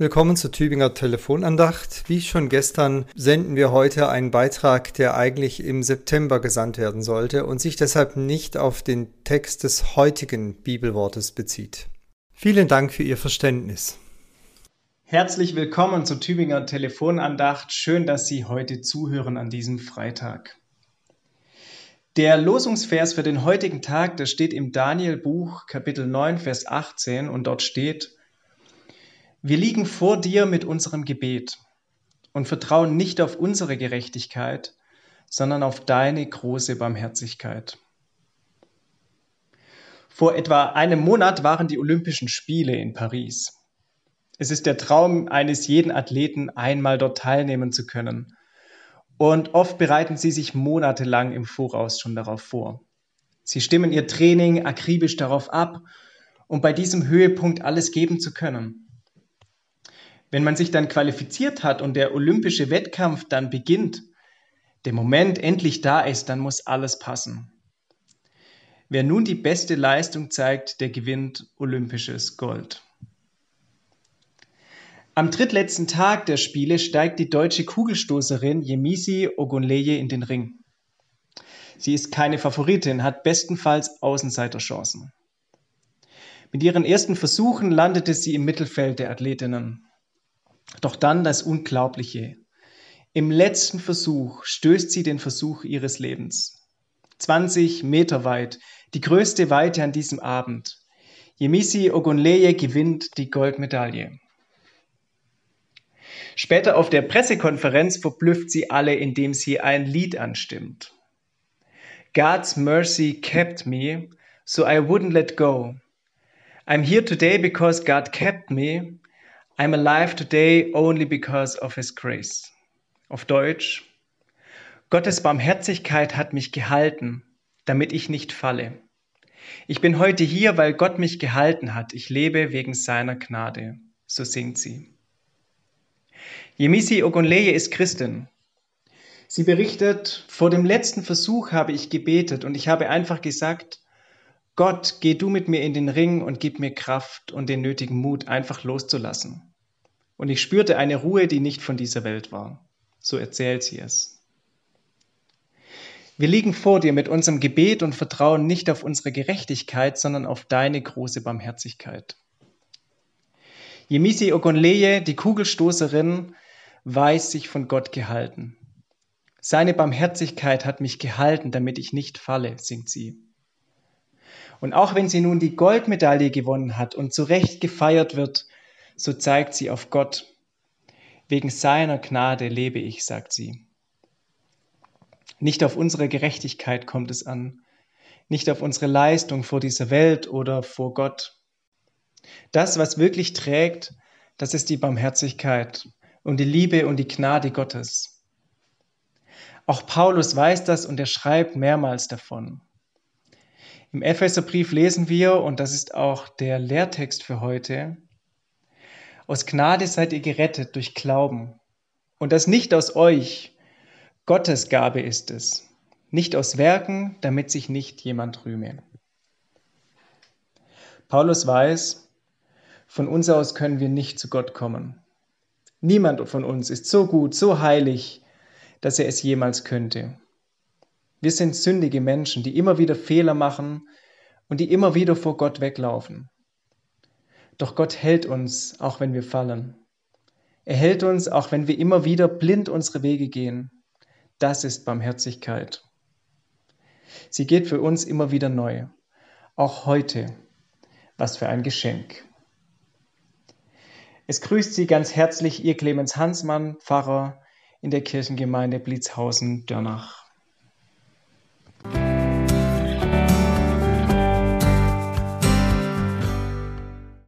Willkommen zur Tübinger Telefonandacht. Wie schon gestern senden wir heute einen Beitrag, der eigentlich im September gesandt werden sollte und sich deshalb nicht auf den Text des heutigen Bibelwortes bezieht. Vielen Dank für Ihr Verständnis. Herzlich willkommen zur Tübinger Telefonandacht. Schön, dass Sie heute zuhören an diesem Freitag. Der Losungsvers für den heutigen Tag, der steht im Daniel-Buch, Kapitel 9, Vers 18 und dort steht: Wir liegen vor dir mit unserem Gebet und vertrauen nicht auf unsere Gerechtigkeit, sondern auf deine große Barmherzigkeit. Vor etwa einem Monat waren die Olympischen Spiele in Paris. Es ist der Traum eines jeden Athleten, einmal dort teilnehmen zu können. Und oft bereiten sie sich monatelang im Voraus schon darauf vor. Sie stimmen ihr Training akribisch darauf ab, um bei diesem Höhepunkt alles geben zu können. Wenn man sich dann qualifiziert hat und der olympische Wettkampf dann beginnt, der Moment endlich da ist, dann muss alles passen. Wer nun die beste Leistung zeigt, der gewinnt olympisches Gold. Am drittletzten Tag der Spiele steigt die deutsche Kugelstoßerin Yemisi Ogunleye in den Ring. Sie ist keine Favoritin, hat bestenfalls Außenseiterchancen. Mit ihren ersten Versuchen landete sie im Mittelfeld der Athletinnen. Doch dann das Unglaubliche. Im letzten Versuch stößt sie den Versuch ihres Lebens. 20 Meter weit, die größte Weite an diesem Abend. Yemisi Ogunleye gewinnt die Goldmedaille. Später auf der Pressekonferenz verblüfft sie alle, indem sie ein Lied anstimmt. God's mercy kept me, so I wouldn't let go. I'm here today because God kept me. I'm alive today only because of His grace. Auf Deutsch: Gottes Barmherzigkeit hat mich gehalten, damit ich nicht falle. Ich bin heute hier, weil Gott mich gehalten hat. Ich lebe wegen seiner Gnade. So singt sie. Yemisi Ogunleye ist Christin. Sie berichtet: Vor dem letzten Versuch habe ich gebetet und ich habe einfach gesagt: Gott, geh du mit mir in den Ring und gib mir Kraft und den nötigen Mut, einfach loszulassen. Und ich spürte eine Ruhe, die nicht von dieser Welt war. So erzählt sie es. Wir liegen vor dir mit unserem Gebet und vertrauen nicht auf unsere Gerechtigkeit, sondern auf deine große Barmherzigkeit. Yemisi Ogunleye, die Kugelstoßerin, weiß sich von Gott gehalten. Seine Barmherzigkeit hat mich gehalten, damit ich nicht falle, singt sie. Und auch wenn sie nun die Goldmedaille gewonnen hat und zu Recht gefeiert wird, so zeigt sie auf Gott. Wegen seiner Gnade lebe ich, sagt sie. Nicht auf unsere Gerechtigkeit kommt es an, nicht auf unsere Leistung vor dieser Welt oder vor Gott. Das, was wirklich trägt, das ist die Barmherzigkeit und die Liebe und die Gnade Gottes. Auch Paulus weiß das und er schreibt mehrmals davon. Im Epheserbrief lesen wir, und das ist auch der Lehrtext für heute: Aus Gnade seid ihr gerettet durch Glauben. Und das nicht aus euch, Gottes Gabe ist es. Nicht aus Werken, damit sich nicht jemand rühme. Paulus weiß, von uns aus können wir nicht zu Gott kommen. Niemand von uns ist so gut, so heilig, dass er es jemals könnte. Wir sind sündige Menschen, die immer wieder Fehler machen und die immer wieder vor Gott weglaufen. Doch Gott hält uns, auch wenn wir fallen. Er hält uns, auch wenn wir immer wieder blind unsere Wege gehen. Das ist Barmherzigkeit. Sie geht für uns immer wieder neu. Auch heute. Was für ein Geschenk. Es grüßt Sie ganz herzlich Ihr Clemens Hansmann, Pfarrer in der Kirchengemeinde Blitzhausen-Dörnach.